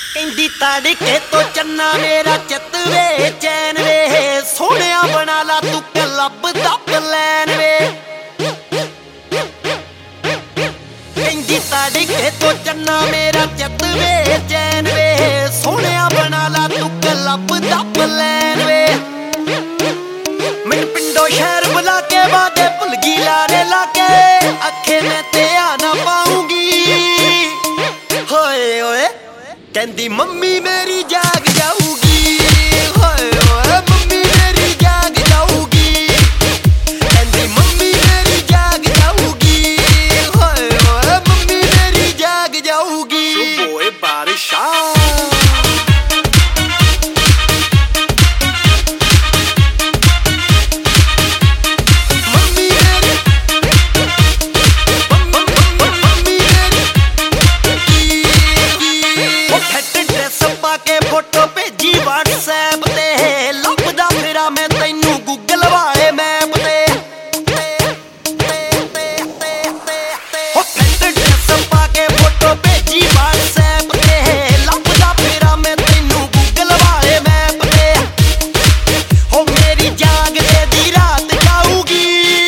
ਕਹਿੰਦੀ ਤੜਕੇ ਤੋਂ ਚੰਨਾ ਮੇਰਾ ਚਿੱਤ ਵੇ ਚੈਨ ਵੇ ਸੋਹਣਿਆ ਬਣਾ ਲਾ ਤੂੰ ਕਲੱਬ ਦਾ ਪਲਾਨ ਵੇ। ਕਹਿੰਦੀ ਤੜਕੇ ਤੋਂ ਚੰਨਾ ਮੇਰਾ ਚਿੱਤ ਵੇ ਚੈਨ ਵੇ ਸੋਹਣਿਆ ਬਣਾ ਲਾ ਤੂੰ ਕਲੱਬ ਦਾ ਪਲਾਨ ਵੇ। ਮੈਨੂੰ ਪਿੰਡੋਂ ਸ਼ਹਿਰ ਬੁਲਾ ਕੇ ਵਾਦੇ ਭੁੱਲ ਗਈ ਲਾਰੇ ਲਾ ਕੇ ਅੱਖੇ ਮੈਂ ਤੇ ਆ ਨਾ ਪਾਉਂਗੀ ਹੋਏ ਓਏ। ਕਹਿੰਦੀ ਮੰਮੀ ਮੇਰੀ ਜਾਗ ਜਾਊਗੀ ਹੋਏ ਓਏ ਮੰਮੀ ਮੇਰੀ ਜਾਗ ਜਾਊਗੀ। ਕਹਿੰਦੀ ਮੰਮੀ ਮੇਰੀ ਜਾਗ ਜਾਊਗੀ ਹੋਏ ਓਏ ਮੰਮੀ ਮੇਰੀ ਜਾਗ ਜਾਊਗੀ। ਓਏ ਬਾਰਿਸ਼ਾਂ ਫੋਟੋ ਭੇਜੀ WhatsApp ਤੇ ਲੱਭਦਾ ਫਿਰਾਂ ਮੈਂ ਤੈਨੂੰ Google ਵਾਲੇ ਮੈਪ ਤੇ। ਹੋ ਡਰੈਸ ਪਾ ਕੇ ਫੋਟੋ ਭੇਜੀ WhatsApp ਤੇ ਲੱਭਦਾ ਫਿਰਾਂ ਮੈਂ ਤੈਨੂੰ Google ਵਾਲੇ ਮੈਪ ਤੇ। ਹੋ ਮੇਰੀ ਜਾਗਦੇ ਦੀ ਰਾਤ ਜਾਊਗੀ।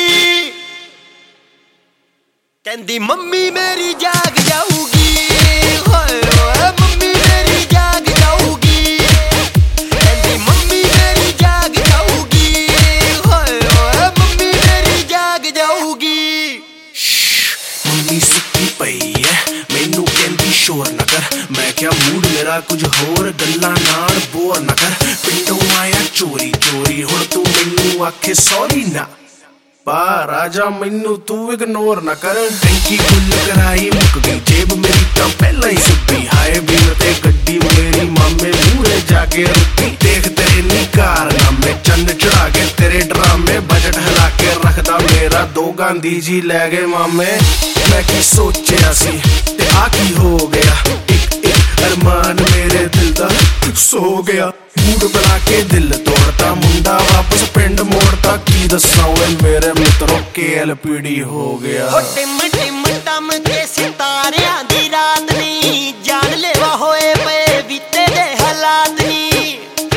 ਕਹਿੰਦੀ ਮੰਮੀ ਮੇਰੀ ਜਾਗ ਜਾਊਗੀ ਹੋਏ ਓਏ ਮੰਮੀ ਮੇਰੀ ਜਾਗ ਜਾਊਗੀ। ਕਹਿੰਦੀ ਮੰਮੀ ਮੇਰੀ ਜਾਗ ਜਾਊਗੀ ਹੋਏ ਓਏ ਮੰਮੀ ਮੇਰੀ ਜਾਗ ਜਾਊਗੀ। ਮੰਮੀ ਸੁੱਤੀ ਪਈ ਐ ਮੈਨੂੰ ਕਹਿੰਦੀ ਸ਼ੋਰ ਨਾ ਕਰ। ਮੈਂ ਕਿਹਾ ਮੂਡ ਮੇਰਾ ਕੁਝ ਹੋਰ ਗੱਲਾਂ ਨਾਲ ਬੋਰ ਨਾ ਕਰ। ਪਿੰਡੋਂ ਆਇਆ ਚੋਰੀ ਚੋਰੀ ਹੁਣ ਤੂੰ ਮੈਨੂੰ ਆਖੇ ਸੌਰੀ ਨਾ ਪਾ ਰਾਜਾ ਮੈਨੂੰ ਤੂੰ ਇਗਨੋਰ ਨਾ ਕਰ। ਟੈਂਕੀ ਫੁੱਲ ਕਰਾਈ ਮੁੱਕ ਗਈ ਜੇਬ ਮੇਰੀ ਤਾਂ ਪਹਿਲਾਂ ਹੀ ਸੁੱਤੀ। ਹਾਏ ਵੀਰ ਤੇ ਗੱਡੀ ਮੇਰੀ ਮਾਮੇ ਮੂਹਰੇ ਜਾ ਕੇ ਰੁਕੀ। ਦੇਖ ਤੇਰੇ ਨੀ ਕਾਰਨਾਮੇ ਚੰਨ ਚੜਾ ਕੇ ਤੇਰੇ ਡਰਾਮੇ ਬਜਟ ਹਿਲਾ ਕੇ ਰੱਖਦਾ ਮੇਰਾ ਦੋ ਗਾਂਧੀ ਜੀ ਲੈ ਗਏ ਮਾਮੇ। ਮੈਂ ਕੀ ਸੋਚਿਆ ਸੀ ਤੇ ਆ ਕੀ ਹੋ ਗਿਆ ਇੱਕ ਇੱਕ ਅਰਮਾਨ ਮੇਰੇ ਦਿਲ ਦਾ ਸੋ ਗਿਆ। ਮੂਡ ਬਣਾ ਕੇ ਦਿਲ ਤੋੜਤਾ ਮੁੰਡਾ ਵਾਪਸ ਪਿੰਡ ਮੋੜਤਾ। ਕੀ ਦੱਸਾਂ ਓਏ ਮੇਰੇ ਮਿੱਤਰੋ KLPD ਹੋ ਗਿਆ। ਹੋ ਟਿਮ ਟਿਮ ਟਮ ਕੇ ਸਿਤਾਰਿਆਂ ਦੀ ਰਾਤ ਨੀ ਜਾਨ ਲੈਵਾ ਹੋਏ ਪਏ ਬੀਤੇ ਦੇ ਹਾਲਾਤ ਨੀ।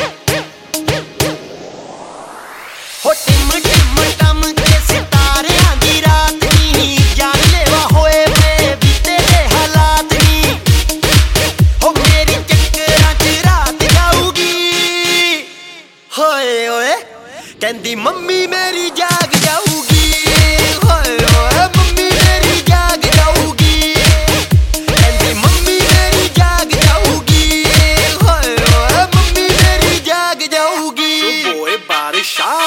ਹੋ ਟਿਮ ਟਿਮ ਟਮ ਕੇ ਸਿਤਾਰਿਆਂ ਦੀ ਰਾਤ ਨੀ ਜਾਨ ਲੈਵਾ ਹੋਏ ਪਏ ਬੀਤੇ ਦੇ ਹਾਲਾਤ ਨੀ। ਹੋ ਮੇਰੀ ਚੱਕਰਾਂ 'ਚ ਰਾਤ ਜਾਊਗੀ ਹੋਏ ਓਏ। ਕਹਿੰਦੀ ਮੰਮੀ ਮੇਰੀ ਜਾਗ ਜਾਊਗੀ ਹੋਏ ਓਏ ਮੰਮੀ ਮੇਰੀ ਜਾਗ ਜਾਊਗੀ। ਕਹਿੰਦੀ ਮੰਮੀ ਮੇਰੀ ਜਾਗ ਜਾਊਗੀ ਹੋਏ ਓਏ ਮੰਮੀ ਮੇਰੀ ਜਾਗ ਜਾਊਗੀ। ਓਏ ਬਾਰਿਸ਼ਾਂ